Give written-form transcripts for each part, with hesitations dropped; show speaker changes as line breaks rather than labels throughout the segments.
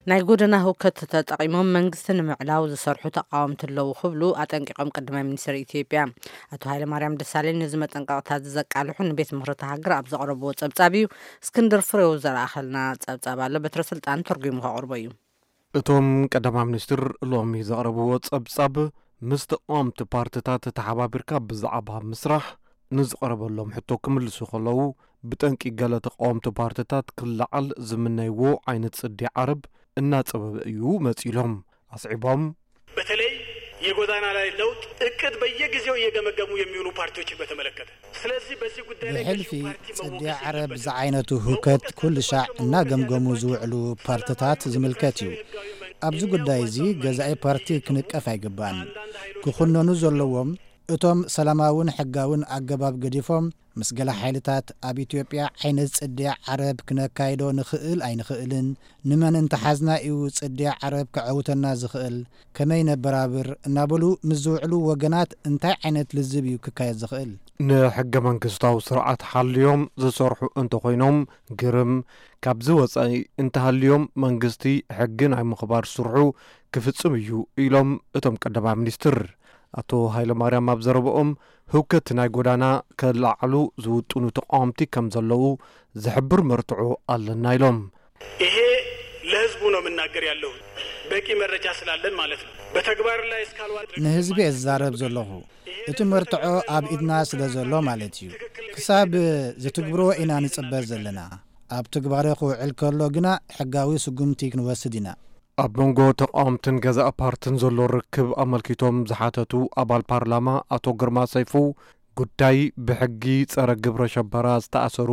ናይ ጎደና ህውከት ተጠቂሞም መንግስትን ምዕላው ዝሰርሑ ተቃወምቲ ኣለዉ ክብሉ አጠንቂቆም ቀዳማይ ሚኒስትር ኢትዮጵያ አቶ ሃይለማርያም ደሳለኝ ነዚ መጠንቀቅታት ዘቃልሑ ንቤት ምክርታ ሃገር ኣብ ዘቅረብዎ ጸብጻብ እዩ። እስክንድር ፍሬው ዘረኣኸልና ጸብጻብ ኣሎ በትረ ስልጣን ተርጉሙ ከቅርቦ እዩ።
እቶም ቀዳማይ ሚኒስትር ሎሚ ዘቅረብዎ ጸብጻብ ምስ ተቃወምቲ ፓርቲታት ተሓባቢርካ ብዛዕባ ምስራሕ ንዝቀረበሎም ሕቶ ክምልሱ ከለዉ ብጠንቂ ገለ ተቃወምቲ ፓርቲታት ክላዓል ዝምነይዎ ዓይነት ጽዲ ዓረብ እናጸበበ እዩ መጺሎም አስዒቦም
በተለይ የጎዳና ላይ ለውጥ እቅድ በየጊዜው እየገመገሙ የሚውሉ ፓርቲዎችን በተመለከተ ስለዚህ በዚህ ጉዳይ ላይ
ሕልፊ ጽዲ ዓረብ ዝዓይነቱ ህውከት ኩል ሻዕ እና ገምገሙ ዝውዕሉ ፓርቲታት ዝምልከት እዩ። ኣብዚ ጉዳይ እዚ ገዛኢ ፓርቲ ክንቀፍ አይግባን። ክኹነኑ ዘለዎም እቶም ሰላማውን ሕጋውን አገባብ ገዲፎም ምስ ገለ ሓይልታት ኣብ ኢትዮጵያ ዓይነት ጽዲ ዓረብ ክነካይዶ ንኽእል ኣይንኽእልን ንመን እንተሓዝና እዩ ጽዲ ዓረብ ክዓውተና ዝኽእል ከመይ ነበራብር እናበሉ ምስ ዝውዕሉ ወገናት እንታይ ዓይነት ልዝብ እዩ ክካየድ ዝኽእል
ንሕገ መንግስታዊ ስርዓት ሓልዮም ዝሰርሑ እንተኾይኖም ግርም ካብዚ ወፃኢ እንተሃልዮም መንግስቲ ሕጊ ናይ ምኽባር ስርሑ ክፍጽም እዩ ኢሎም እቶም ቀዳማይ ሚኒስትር አቶ ሃይለማርያም ኣብ ዘረብኦም ህውከት ናይ ጎዳና ከላዕሉ ዝውጥኑ ተቃወምቲ ከም ዘለዉ ዝሕብር መርትዖ ኣለና ኢሎም
ይሄ ለህዝቡ ነው መናገር ያለው በቂ መረጃ ስላለን ማለት ነው። በተግባር ላይ እስካልዋል
ንህዝቢ ዝዛረብ ዘለኹ እቲ መርትዖ ኣብ ኢድና ስለ ዘሎ ማለት እዩ። ክሳብ ዝትግብሮ ኢና ንጽበዝ ዘለና ኣብ ተግባር ክውዕል ከሎ ግና ሕጋዊ ስጉምቲ ክንወስድ ኢና።
ኣብ መንጎ ተቃወምትን ገዛኢ ፓርቲን ዘሎ ርክብ ኣመልኪቶም ዝሓተቱ ኣባል ፓርላማ አቶ ግርማ ሰይፉ ጉዳይ ብሕጊ ጸረ ግብረ ሸበራ ዝተኣሰሩ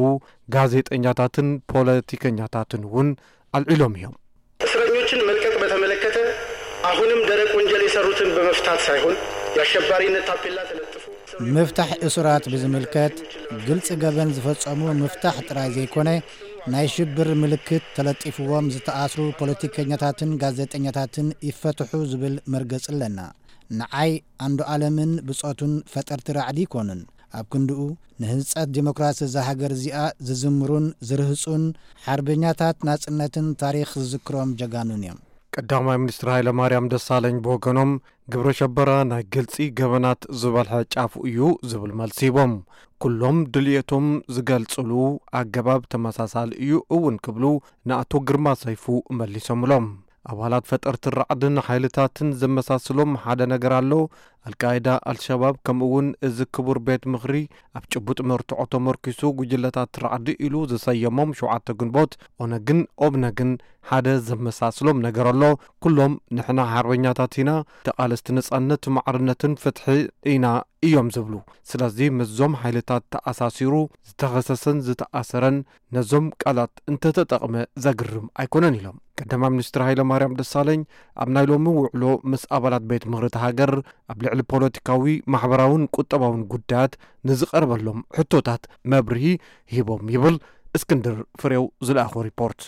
ጋዜጠኛታትን ፖለቲከኛታትን እውን አልዒሎም እዮም።
እስረኞችን መልቀቅ በተመለከተ አሁንም ደረቅ ወንጀል የሰሩትን በመፍታት ሳይሆን የአሸባሪነት ታፔላ ተለጥፉ
መፍታሕ እስራት ብዝምልከት ግልጽ ገበን ዝፈጸሙ መፍታሕ ጥራይ ዘይኮነ ናይ ሽብር ምልክት ተለጢፍዎም ዝተኣስሩ ፖለቲከኛታትን ጋዜጠኛታትን ይፈትሑ ዝብል መርገጽ ኣለና። ንዓይ አንዱ ዓለምን ብጾቱን ፈጠርቲ ራዕዲ ይኮኑን ኣብ ክንድኡ ንህንጸት ዲሞክራሲ ሃገር እዚኣ ዝዝምሩን ዝርህጹን ሓርበኛታት ናጽነትን ታሪኽ ዝዝክሮም ጀጋኑን እዮም።
ቀዳማይ ሚኒስትር ሃይለማርያም ደሳለኝ ብወገኖም ግብረ ሸበራ ናይ ግልጺ ገበናት ዝበልሐ ጫፉ እዩ ዝብል መልሲ ሂቦም ኩሎም ድልየቶም ዝገልጽሉ ኣገባብ ተመሳሳሊ እዩ እውን ክብሉ ንኣቶ ግርማ ሰይፉ መሊሶምሎም ኣባላት ፈጠርቲ ራዕድን ሓይልታትን ዘመሳስሎም ሓደ ነገር ኣሎ። አልቃይዳ አልሸባብ ከምኡውን እዚ ክቡር ቤት ምኽሪ ኣብ ጭቡጥ መርትዖ ተመርኪሱ ጉጅለታት ራዕዲ ኢሉ ዝሰየሞም 7 ግንቦት ኦነግን ኦብነግን ሓደ ዘመሳስሎም ነገር ኣሎ። ኩሎም ንሕና ሓርበኛታት ኢና ተቃለስቲ ነጻነት ማዕርነትን ፍትሒ ኢና እዮም ዝብሉ። ስለዚ ምዞም ሓይልታት ተኣሳሲሩ ዝተኸሰሰን ዝተኣሰረን ነዞም ቃላት እንተተጠቕመ ዘግርም ኣይኮነን ኢሎም ቀዳማይ ሚኒስትር ሃይለማርያም ደሳለኝ ኣብ ናይ ሎሚ ውዕሎ ምስ ኣባላት ቤት ምኽሪ ሃገር ኣብ ልዕሊ ፖለቲካዊ ማሕበራውን ቁጠባውን ጉዳያት ንዝቐርበሎም ሕቶታት መብርሂ ሂቦም ይብል እስክንድር ፍሬው ዝለኣኾ ሪፖርት